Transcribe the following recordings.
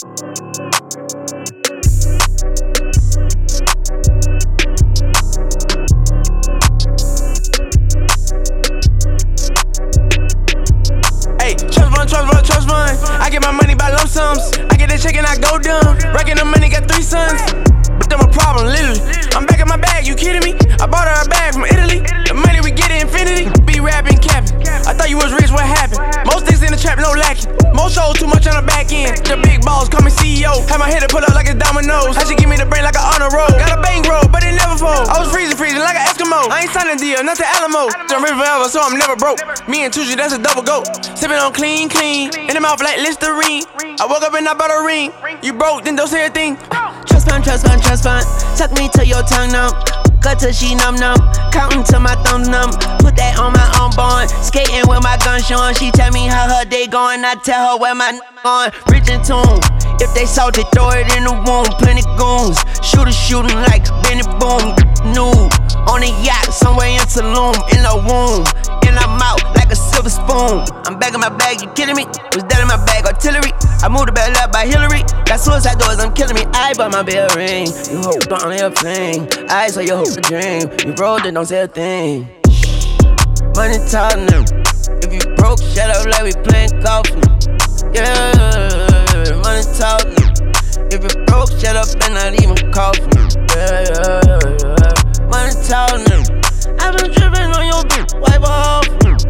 Hey, trust fund. I get my money by lump sums. I get that check and I go dumb. Racking the money, got 3 sons. But them a problem, literally. I'm back in my bag, you kidding me? I bought her a bag from Italy. The money we get at infinity. Be rapping, capping. I thought you was rich, what happened? Most things in the trap, no lacking. Most shows, too much on the back end. The big balls, call me CEO. Have my head to put up like it's dominoes. How she give me the brain like an honor roll. Got a bang roll, but it never fold. I was freezing like an Eskimo. I ain't signing deal, not the Alamo. I'm rich forever, so I'm never broke. Me and Tucci, that's a double goat. Sipping on clean. In the mouth like Listerine. I woke up and I bought a ring. You broke, then don't say a thing. Trust fund. Tuck me to your tongue numb. Cut till she numb. Counting till my thumbs numb. Put that on my unborn. Skating with my gun showing. She tell me how her day going. I tell her where my on. Rich and tune. If they salty, throw it in the womb. Plenty goons. Shooting like Benny Boom. New. On a yacht, somewhere in Tulum. In the womb. In her mouth like a silver spoon. I'm back in my bag, you kidding me? Was that in my bag, artillery? I moved the bell up by Hillary. Got suicide doors, I'm killing me. I bought my bell ring. You hope on the airplane. I saw you hope a dream. You broke it, don't say a thing. Money talking them. If you broke, shut up like we playing golf. Yeah, money talking. If you broke, shut up and not even coughing. Yeah. Money talking them. I've been tripping on your bitch, wipe off.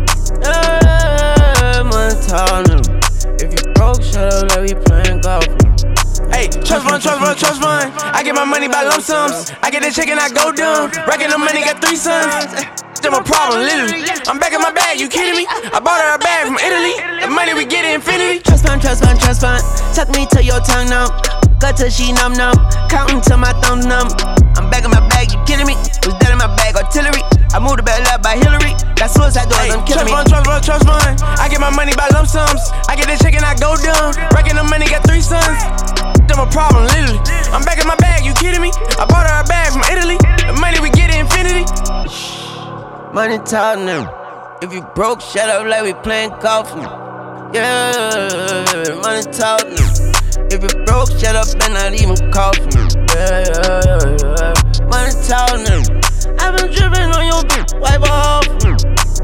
Yeah, money talking. If you broke, shut up like we playing golf. Hey, trust fund. I get my money by lump sums. I get that check and I go dumb. Racking the money, got 3 sons. Them a problem, literally. I'm back in my bag, you kidding me? I bought her a bag from Italy. The money we get at infinity. Trust fund. Tuck me to your tongue numb. Cut till she numb. Counting till my thumbs numb. I'm back in my bag, you kidding me? Was that in my bag, artillery? I moved the bell up by Hillary. Got suicide doors, I'm killing me. Trust fund. I get my money by lump sums. I get that check and I go dumb. Racking the money, got 3 sons. Them a problem, literally. I'm back in my bag, you kidding me? I bought her a bag from Italy. The money we get at infinity. Money talking them. If you broke, shut up like we playing golf. Yeah, money talking them. If you broke, shut up and not even coughing. Yeah. Money talking them. I've been tripping on your bitch, wipe off.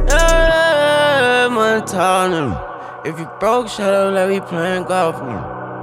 Yeah, money talking them. If you broke, shut up like we playing golf.